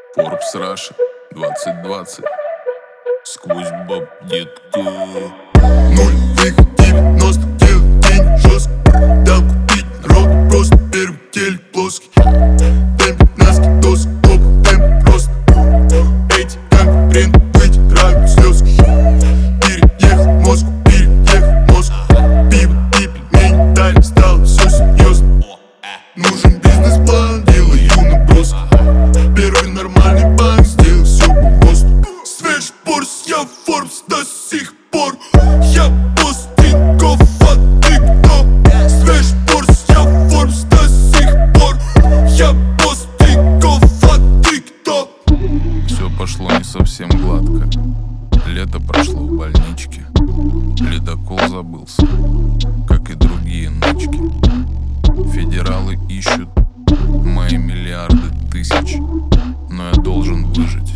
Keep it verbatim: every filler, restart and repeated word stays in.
Forbes Russia двадцать двадцать. Сквозь баб, детка. Ноль выход девяносто, делать день жестко. Дам купить народу просто первый телек плоский. Дай пятнадцать досок, топ, темп просто. Эти конкуренты вытирают слезы. Переехал в Москву, переехал в Москву. Пиво и пельмени дали, стало все серьезно. Нужен бизнес-план, делаю наброс. Первый нормальный банк, сделал все по ГОСТу. Свежий Порс, я Forbes до сих пор. Я босс Тинькофф, а ты кто? Свежий Порс, я Forbes до сих пор. Я босс Тинькофф, а ты кто? Все пошло не совсем гладко. Лето прошло в больничке. Ледокол забылся, как и другие ночки. Федералы ищут мои миллиарды тысяч, но я должен выжить.